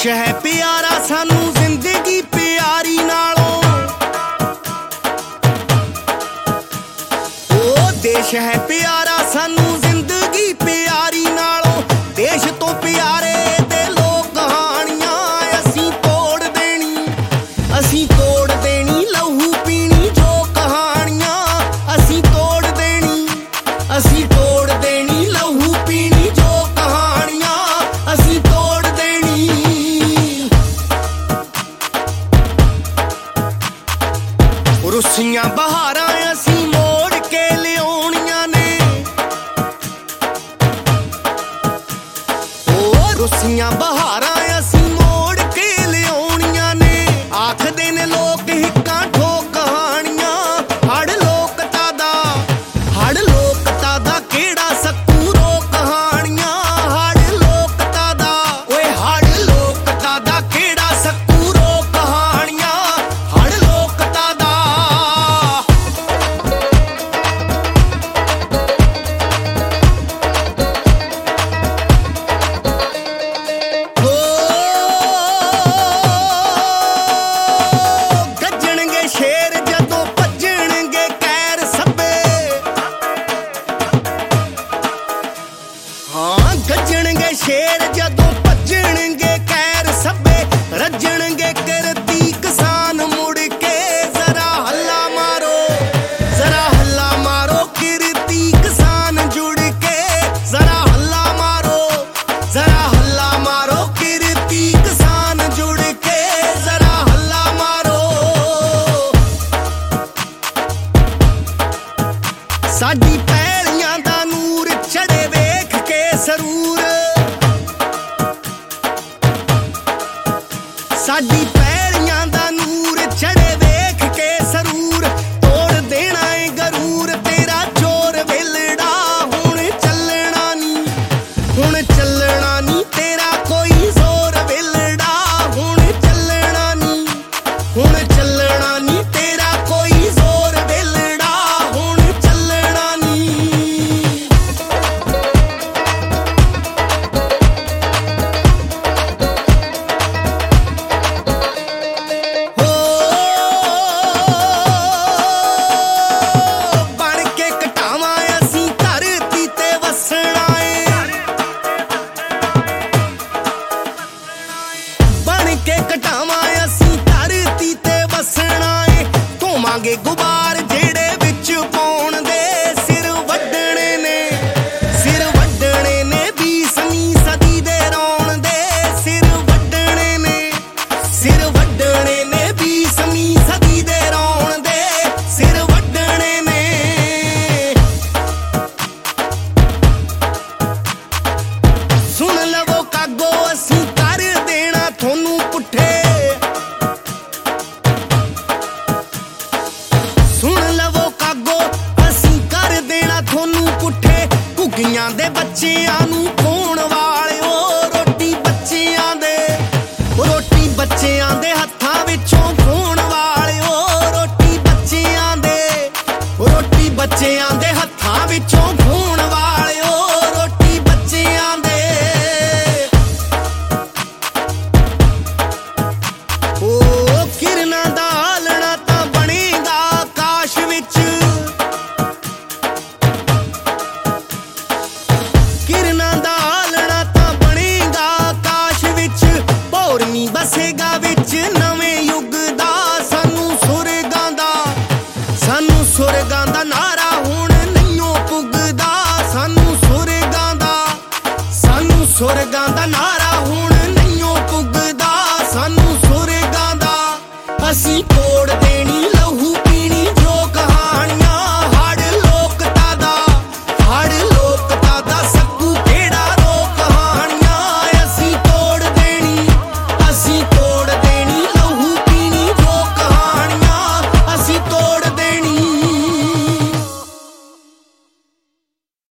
देश है प्यारा सानू जिंदगी प्यारी नालों, ओ देश है प्यारा सानू जिंदगी प्यारी नालों। देश तो प्यारे दे लोग कहानियां असीं तोड़ देनी, असीं तोड़ देनी लहू पीनी जो कहानियां असीं तोड़ देनी, असीं तोड़ देनी लहू पीनी जो कहानियां असीं तोड़ देनी। रुसियां बहारां असीं मोड़ के लियाउणियां ने, ओ रुसियां बहारां असीं मोड़ के लियाउणियां ने। आखदे ने लोक हिक्कां ठोक कहानियां, हड़ लोकता दा केड़ा सकूरो कहानियां, हड़ लोकता दा ओए हड़ लोकता दा केड़ा सकूरो कहानियां, हड़ लोकता दा। ਗੱਜਣਗੇ ਸ਼ੇਰ ਜਦੋਂ ਭੱਜਣਗੇ ਕੈਰ ਸੱਬੇ, ਹਾਂ ਗੱਜਣਗੇ ਸ਼ੇਰ ਜਦੋਂ ਭੱਜਣਗੇ ਕੈਰ ਸੱਬੇ। ਰੱਜਣਗੇ ਕਰਤੀ ਕਿਸਾਨ ਮੁੜ ਕੇ ਜ਼ਰਾ ਹੱਲਾ ਮਾਰੋ, ਜ਼ਰਾ ਹੱਲਾ ਮਾਰੋ ਕਿਰਤੀ ਕਿਸਾਨ ਜੁੜ ਕੇ ਜ਼ਰਾ ਹੱਲਾ ਮਾਰੋ, ਜ਼ਰਾ ਹੱਲਾ ਮਾਰੋ ਕਿਰਤੀ ਕਿਸਾਨ ਜੁੜ ਕੇ ਜ਼ਰਾ ਹੱਲਾ ਮਾਰੋ। ਸਾਡੀ ਪੈਲੀਆਂ ਦਾ ਨੂਰ ਚੜੇ ਵੇਖ ਕੇ ਸਰੂਰ, ਸਾਡੀ ਪੈਲੀਆਂ ਦਾ ਨੂਰ ਚੜੇ ਵੇਖ ਕੇ ਸਰੂਰ। ਤੋੜ ਦੇਣਾ ਏ ਗਰੂਰ ਤੇਰਾ ਚੋਰ ਵੇਲੜਾ, ਹੁਣ ਚੱਲਣਾ ਨੀ, ਹੁਣ ਚੱਲਣਾ ਨੀ ਤੇਰਾ ਕੋਈ ਜ਼ੋਰ ਵੇਲੜਾ, ਹੁਣ ਚੱਲਣਾ ਨੀ, ਹੁਣ ਚੱਲਣਾ ਨੀ ਤੇਰਾ ਕੋਈ ਜ਼ੋਰ ਵੇਲੜਾ, ਹੁਣ ਚੱਲਣਾ ਨੀ। ਬਣ ਕੇ ਘਟਾਵਾਂ ਅਸੀਂ ਧਰਤੀ ਤੇ ਵਸਣਾ ਏ, ਬਣ ਕੇ ਘਟਾਵਾਂ ਅਸੀਂ ਧਰਤੀ ਤੇ ਵਸਣਾ ਏ। ਧੋਵਾਂਗੇ ਗੁਬਾਰ ਜਿਹੜੇ ਵਿੱਚ ਪਾਉਣ ਦੇ ਸਿਰ ਵੱਢਣੇ ਨੇ, ਸਿਰ ਵੱਢਣੇ ਨੇ 20ਵੀਂ ਸਦੀ ਦੇ ਰੌਣ ਦੇ ਸਿਰ ਵੱਢਣੇ ਨੇ, ਸਿਰ ਵੱਢਣੇ ਨੇ 20ਵੀਂ ਸਦੀ ਦੇ ਰੌਣ ਦੇ ਸਿਰ ਵੱਢਣੇ ਨੇ। ਸੁਣ ਲਵੋ ਕਾਗੋ ਅਸੀਂ ਕਰ ਦੇਣਾ ਤੁਹਾਨੂੰ ਪੁੱਠੇ, ਸੁਣ ਲਵੋ ਕਾਗੋ ਅਸੀਂ ਕਰ ਦੇਣਾ ਤੁਹਾਨੂੰ ਪੁੱਠੇ। ਘੁੱਗੀਆਂ ਦੇ ਬੱਚਿਆਂ ਨੂੰ ਖੋਣ ਵਾਲਿਓ ਰੋਟੀ ਬੱਚਿਆਂ ਦੇ, ਰੋਟੀ ਬੱਚਿਆਂ ਦੇ ਹੱਥਾਂ ਵਿੱਚੋਂ ਖੋਣ ਵਾਲਿਓ ਰੋਟੀ ਬੱਚਿਆਂ ਦੇ, ਰੋਟੀ ਬੱਚਿਆਂ ਦੇ ਹੱਥਾਂ ਵਿੱਚੋਂ ਖੋਣ ਵਾਲਿਓ ਰੋਟੀ ਬੱਚਿਆਂ ਦੇ। ਓ ਕਿਰਨਾਂ ਦਾ ਆਲਣਾ ਤਾਂ ਬਣੇਗਾ ਆਕਾਸ਼ ਵਿੱਚ, ਕਿਰਨਾਂ ਦਾ ਆਲਣਾ ਤਾਂ ਬਣੇਗਾ ਆਕਾਸ਼ ਵਿੱਚ। ਭੌਰਵੀਂ ਬਸੇਗਾ ਵਿੱਚ ਨਵੇਂ ਯੁੱਗ ਦਾ